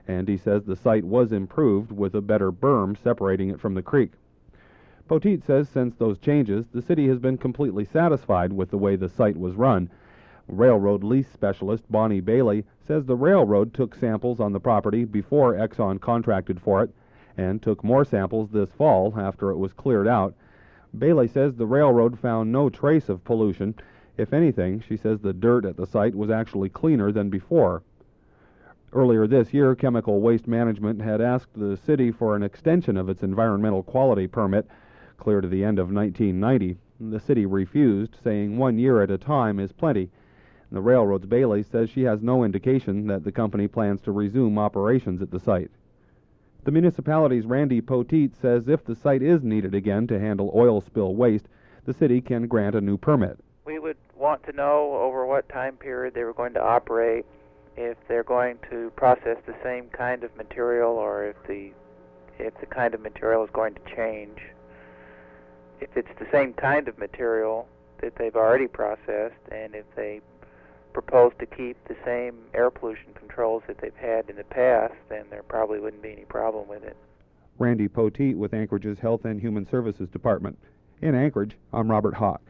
and he says the site was improved with a better berm separating it from the creek. Poteet says since those changes, the city has been completely satisfied with the way the site was run. Railroad lease specialist Bonnie Bailey says the railroad took samples on the property before Exxon contracted for it and took more samples this fall after it was cleared out. Bailey says the railroad found no trace of pollution. If anything, she says the dirt at the site was actually cleaner than before. Earlier this year, Chemical Waste Management had asked the city for an extension of its environmental quality permit, clear to the end of 1990. The city refused, saying 1 year at a time is plenty. The railroad's Bailey says she has no indication that the company plans to resume operations at the site. The municipality's Randy Poteet says if the site is needed again to handle oil spill waste, the city can grant a new permit. We would want to know over what time period they were going to operate, if they're going to process the same kind of material, or if the kind of material is going to change. If it's the same kind of material that they've already processed, and if they propose to keep the same air pollution controls that they've had in the past, then there probably wouldn't be any problem with it. Randy Poteet with Anchorage's Health and Human Services Department. In Anchorage, I'm Robert Hawk.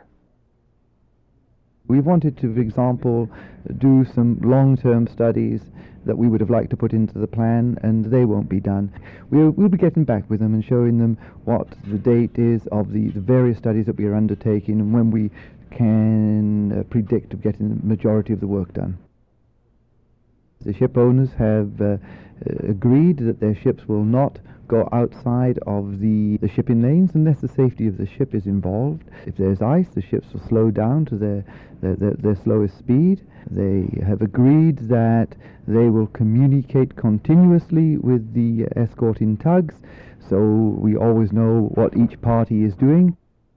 We wanted to, for example, do some long-term studies that we would have liked to put into the plan, and they won't be done. We'll be getting back with them and showing them what the date is of the various studies that we are undertaking and when we can predict of getting the majority of the work done. The ship owners have agreed that their ships will not go outside of the shipping lanes unless the safety of the ship is involved. If there's ice, the ships will slow down to their slowest speed. They have agreed that they will communicate continuously with the escorting tugs, so we always know what each party is doing.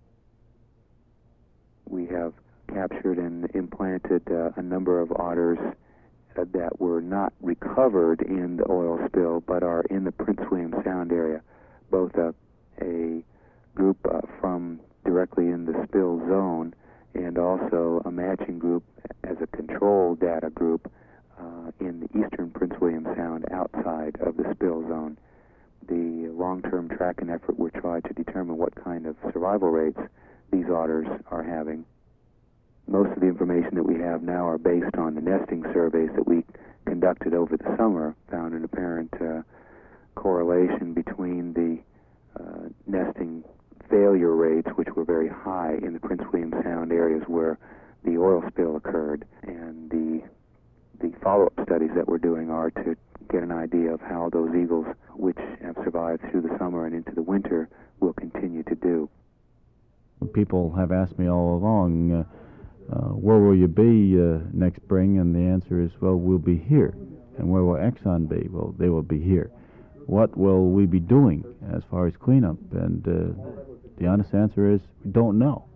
We have captured and implanted a number of otters that were not recovered in the oil spill but are in the Prince William Sound area, both a group from directly in the spill zone and also a matching group as a control data group in the eastern Prince William Sound outside of the spill zone. The long-term tracking effort will try to determine what kind of survival rates these otters are having. Most of the information that we have now are based on the nesting surveys that we conducted over the summer, found an apparent correlation between the nesting failure rates, which were very high in the Prince William Sound areas where the oil spill occurred, and the follow-up studies that we're doing are to get an idea of how those eagles, which have survived through the summer and into the winter, will continue to do. People have asked me all along, where will you be next spring? And the answer is, well, we'll be here. And where will Exxon be? Well, they will be here. What will we be doing as far as cleanup? And the honest answer is, we don't know.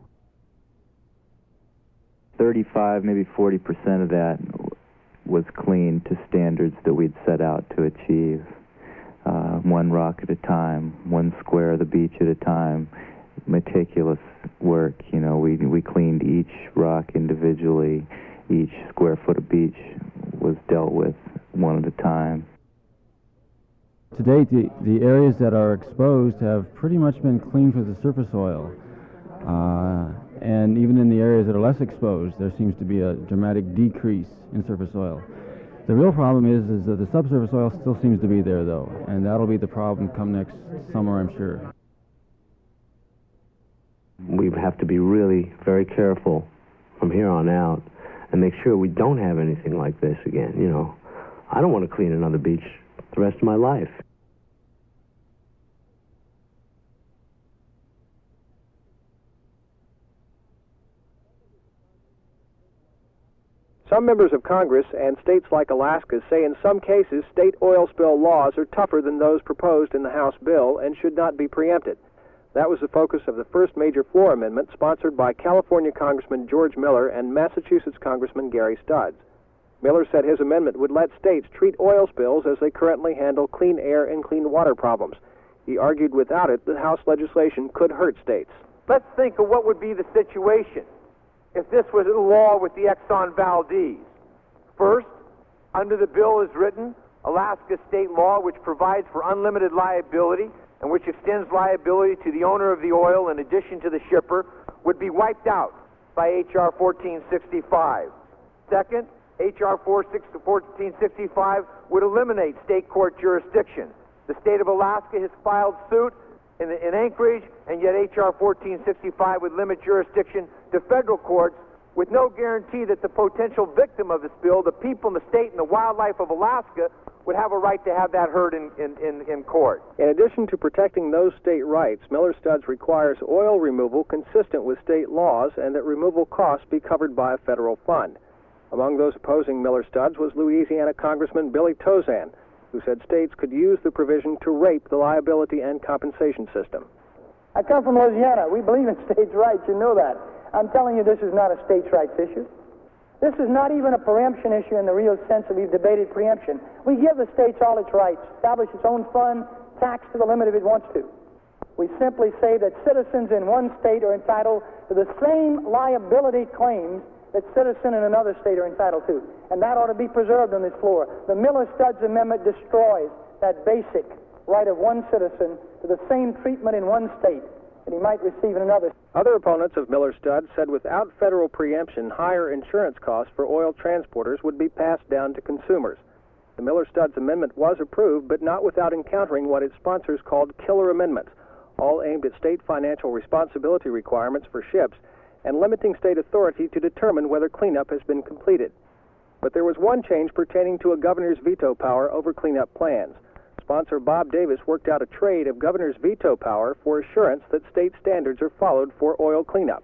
35, maybe 40% of that was cleaned to standards that we'd set out to achieve. One rock at a time, one square of the beach at a time. Meticulous work. You know, we cleaned each rock individually. Each square foot of beach was dealt with one at a time. To date, the areas that are exposed have pretty much been cleaned with the surface oil. And even in the areas that are less exposed, there seems to be a dramatic decrease in surface oil. The real problem is that the subsurface oil still seems to be there, though, and that'll be the problem come next summer, I'm sure. We have to be really very careful from here on out and make sure we don't have anything like this again. You know, I don't want to clean another beach the rest of my life. Some members of Congress and states like Alaska say in some cases state oil spill laws are tougher than those proposed in the House bill and should not be preempted. That was the focus of the first major floor amendment sponsored by California Congressman George Miller and Massachusetts Congressman Gary Studs. Miller said his amendment would let states treat oil spills as they currently handle clean air and clean water problems. He argued without it that House legislation could hurt states. Let's think of what would be the situation if this was a law with the Exxon Valdez. First, under the bill as written, Alaska state law which provides for unlimited liability and which extends liability to the owner of the oil in addition to the shipper would be wiped out by H.R. 1465. Second, H.R. 1465 would eliminate state court jurisdiction. The state of Alaska has filed suit in Anchorage, and yet H.R. 1465 would limit jurisdiction to federal courts with no guarantee that the potential victim of the spill, the people in the state and the wildlife of Alaska, would have a right to have that heard in court. In addition to protecting those state rights, Miller-Studs requires oil removal consistent with state laws and that removal costs be covered by a federal fund. Among those opposing Miller-Studs was Louisiana Congressman Billy Tozan, who said states could use the provision to rape the liability and compensation system. I come from Louisiana. We believe in states' rights. You know that. I'm telling you, this is not a states' rights issue. This is not even a preemption issue in the real sense that we've debated preemption. We give the states all its rights, establish its own fund, tax to the limit if it wants to. We simply say that citizens in one state are entitled to the same liability claims that citizens in another state are entitled to. And that ought to be preserved on this floor. The Miller-Studs Amendment destroys that basic right of one citizen to the same treatment in one state that he might receive in another. Other opponents of Miller-Studs said without federal preemption, higher insurance costs for oil transporters would be passed down to consumers. The Miller-Studs Amendment was approved, but not without encountering what its sponsors called killer amendments, all aimed at state financial responsibility requirements for ships and limiting state authority to determine whether cleanup has been completed. But there was one change pertaining to a governor's veto power over cleanup plans. Sponsor Bob Davis worked out a trade of governor's veto power for assurance that state standards are followed for oil cleanup.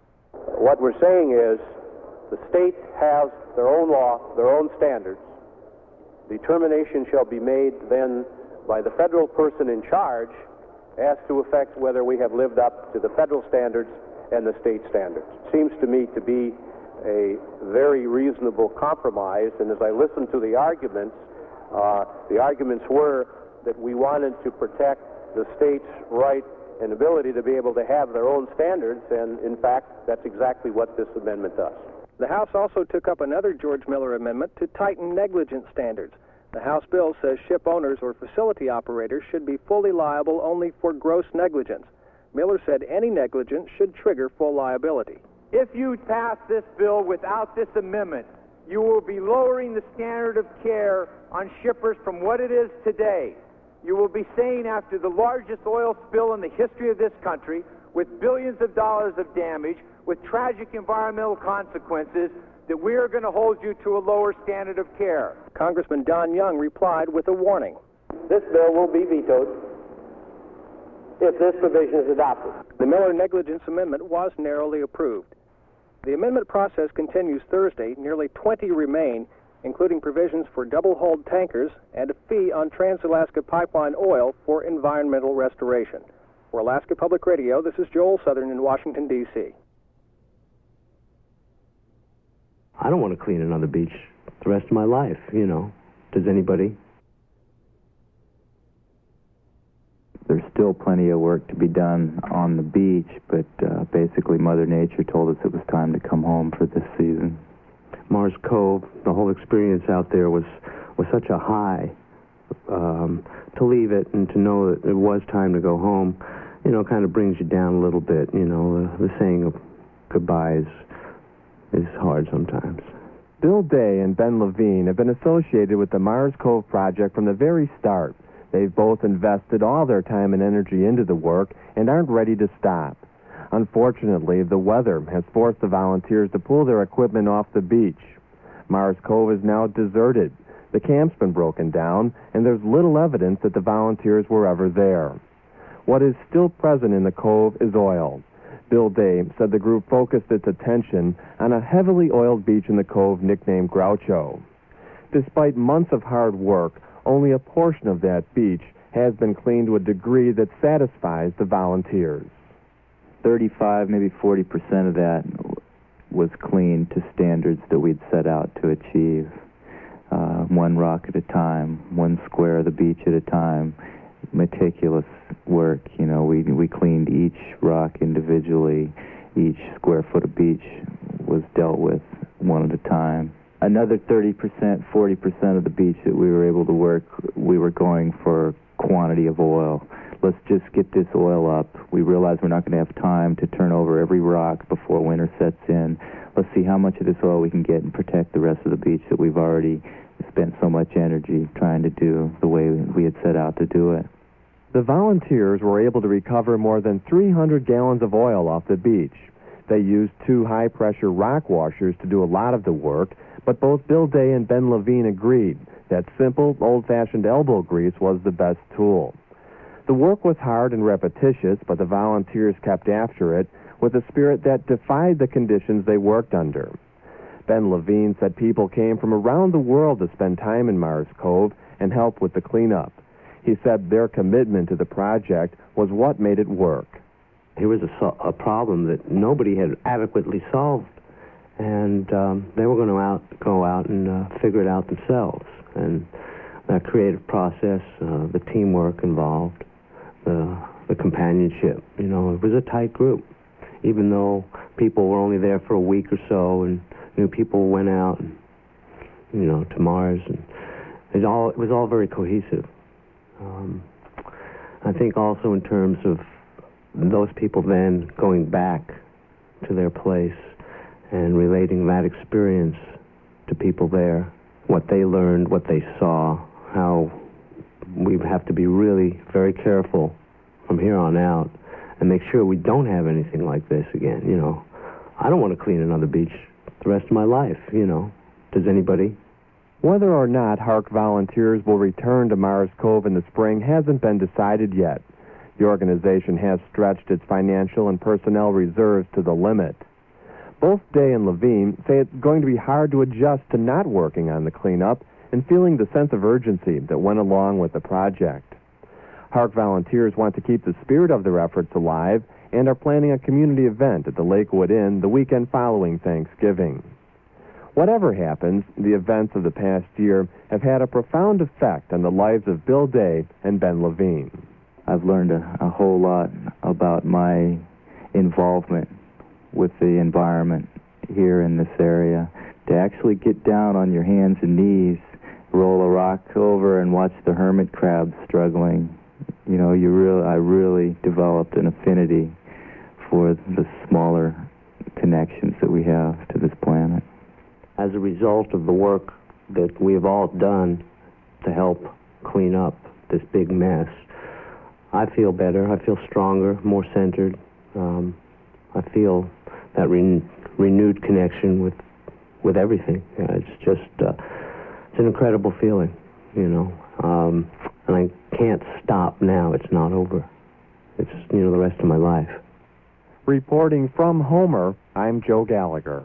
What we're saying is the state has their own law, their own standards. Determination shall be made then by the federal person in charge as to affect whether we have lived up to the federal standards and the state standards. It seems to me to be a very reasonable compromise, and as I listened to the arguments were that we wanted to protect the state's right and ability to be able to have their own standards, and in fact, that's exactly what this amendment does. The House also took up another George Miller amendment to tighten negligence standards. The House bill says ship owners or facility operators should be fully liable only for gross negligence. Miller said any negligence should trigger full liability. If you pass this bill without this amendment, you will be lowering the standard of care on shippers from what it is today. You will be saying after the largest oil spill in the history of this country, with billions of dollars of damage, with tragic environmental consequences, that we are going to hold you to a lower standard of care. Congressman Don Young replied with a warning. This bill will be vetoed if this provision is adopted. The Miller Negligence Amendment was narrowly approved. The amendment process continues Thursday. Nearly 20 remain, including provisions for double-hulled tankers and a fee on Trans-Alaska Pipeline oil for environmental restoration. For Alaska Public Radio, this is Joel Southern in Washington, D.C. I don't want to clean another beach the rest of my life, you know. Does anybody? There's still plenty of work to be done on the beach, but basically Mother Nature told us it was time to come home for this season. Mars Cove, the whole experience out there was such a high. To leave it and to know that it was time to go home, you know, kind of brings you down a little bit. You know, the saying of goodbye is hard sometimes. Bill Day and Ben Levine have been associated with the Mars Cove project from the very start. They've both invested all their time and energy into the work and aren't ready to stop. Unfortunately, the weather has forced the volunteers to pull their equipment off the beach. Mars Cove is now deserted. The camp's been broken down, and there's little evidence that the volunteers were ever there. What is still present in the cove is oil. Bill Day said the group focused its attention on a heavily oiled beach in the cove nicknamed Groucho. Despite months of hard work, only a portion of that beach has been cleaned to a degree that satisfies the volunteers. 35, maybe 40% of that was cleaned to standards that we'd set out to achieve. One rock at a time, one square of the beach at a time. Meticulous work, you know. We cleaned each rock individually. Each square foot of beach was dealt with one at a time. another 30%, 40% of the beach that we were able to work, we were going for quantity of oil. Let's just get this oil up. We realize we're not going to have time to turn over every rock before winter sets in. Let's see how much of this oil we can get and protect the rest of the beach that we've already spent so much energy trying to do the way we had set out to do it. The volunteers were able to recover more than 300 gallons of oil off the beach. They used 2 high-pressure rock washers to do a lot of the work, but both Bill Day and Ben Levine agreed that simple, old-fashioned elbow grease was the best tool. The work was hard and repetitious, but the volunteers kept after it with a spirit that defied the conditions they worked under. Ben Levine said people came from around the world to spend time in Mars Cove and help with the cleanup. He said their commitment to the project was what made it work. Here was a problem that nobody had adequately solved, and they were going to go out and figure it out themselves. And that creative process, the teamwork involved, the companionship, you know, it was a tight group. Even though people were only there for a week or so, and new people went out, and, you know, to Mars, and it was all very cohesive. I think also in terms of those people then going back to their place and relating that experience to people there, what they learned, what they saw, how we have to be really very careful from here on out and make sure we don't have anything like this again, you know. I don't want to clean another beach the rest of my life, you know. Does anybody? Whether or not HARC volunteers will return to Mars Cove in the spring hasn't been decided yet. The organization has stretched its financial and personnel reserves to the limit. Both Day and Levine say it's going to be hard to adjust to not working on the cleanup and feeling the sense of urgency that went along with the project. HARC volunteers want to keep the spirit of their efforts alive and are planning a community event at the Lakewood Inn the weekend following Thanksgiving. Whatever happens, the events of the past year have had a profound effect on the lives of Bill Day and Ben Levine. I've learned a whole lot about my involvement with the environment here in this area. To actually get down on your hands and knees, roll a rock over and watch the hermit crabs struggling, you know, I really developed an affinity for the smaller connections that we have to this planet. As a result of the work that we have all done to help clean up this big mess, I feel better, I feel stronger, more centered. I feel that renewed connection with everything. It's just, it's an incredible feeling, you know. And I can't stop now. It's not over. It's, you know, the rest of my life. Reporting from Homer, I'm Joe Gallagher.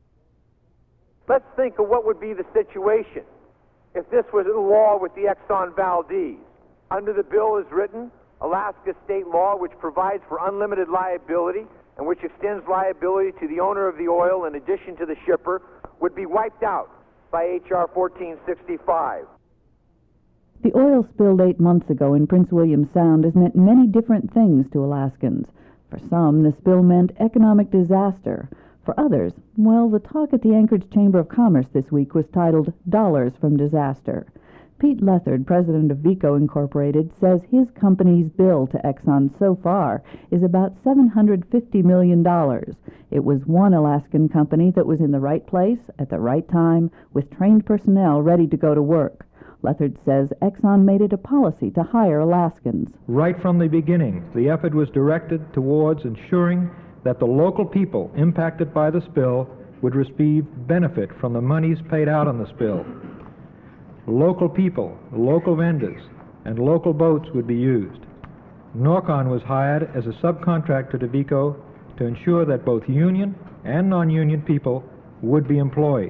Let's think of what would be the situation if this was a law with the Exxon Valdez. Under the bill as written, Alaska state law which provides for unlimited liability and which extends liability to the owner of the oil in addition to the shipper would be wiped out by H.R. 1465. The oil spill 8 months ago in Prince William Sound has meant many different things to Alaskans. For some, the spill meant economic disaster. For others, well, the talk at the Anchorage Chamber of Commerce this week was titled Dollars from Disaster. Pete Lethard, president of Vico Incorporated, says his company's bill to Exxon so far is about $750 million. It was one Alaskan company that was in the right place at the right time with trained personnel ready to go to work. Lethard says Exxon made it a policy to hire Alaskans. Right from the beginning, the effort was directed towards ensuring that the local people impacted by the spill would receive benefit from the monies paid out on the spill. Local people, local vendors, and local boats would be used. Norcon was hired as a subcontractor to Vico to ensure that both union and non-union people would be employed.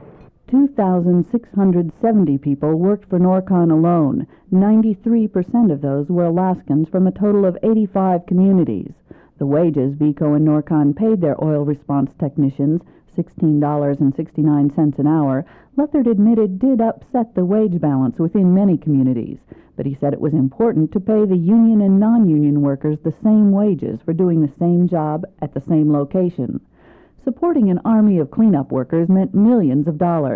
2,670 people worked for Norcon alone. 93% of those were Alaskans from a total of 85 communities. The wages Vico and Norcon paid their oil response technicians, $16.69 an hour, Lethard admitted did upset the wage balance within many communities, but he said it was important to pay the union and non-union workers the same wages for doing the same job at the same location. Supporting an army of cleanup workers meant millions of dollars.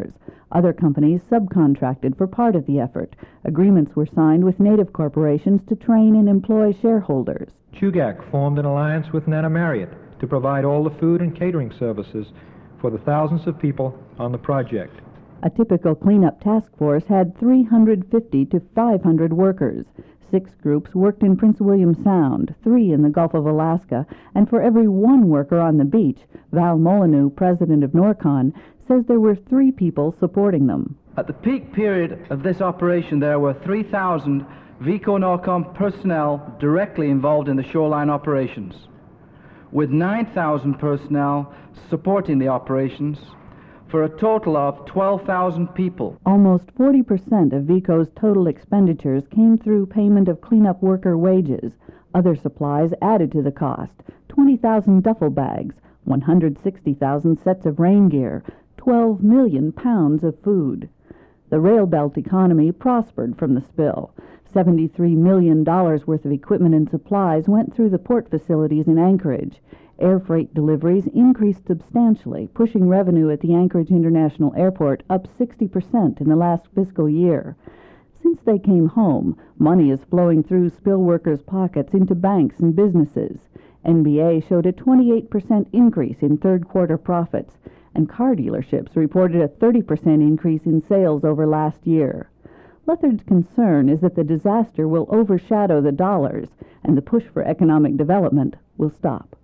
Other companies subcontracted for part of the effort. Agreements were signed with native corporations to train and employ shareholders. Chugach formed an alliance with Nana Marriott to provide all the food and catering services for the thousands of people on the project. A typical cleanup task force had 350 to 500 workers. 6 groups worked in Prince William Sound, 3 in the Gulf of Alaska, and for every 1 worker on the beach, Val Molyneux, president of Norcon, says there were 3 people supporting them. At the peak period of this operation, there were 3,000 VECO Norcon personnel directly involved in the shoreline operations, with 9,000 personnel supporting the operations, for a total of 12,000 people. Almost 40% of VECO's total expenditures came through payment of cleanup worker wages. Other supplies added to the cost: 20,000 duffel bags, 160,000 sets of rain gear, 12 million pounds of food. The rail belt economy prospered from the spill. $73 million worth of equipment and supplies went through the port facilities in Anchorage. Air freight deliveries increased substantially, pushing revenue at the Anchorage International Airport up 60% in the last fiscal year. Since they came home, money is flowing through spill workers' pockets into banks and businesses. NBA showed a 28% increase in third-quarter profits, and car dealerships reported a 30% increase in sales over last year. Lethard's concern is that the disaster will overshadow the dollars, and the push for economic development will stop.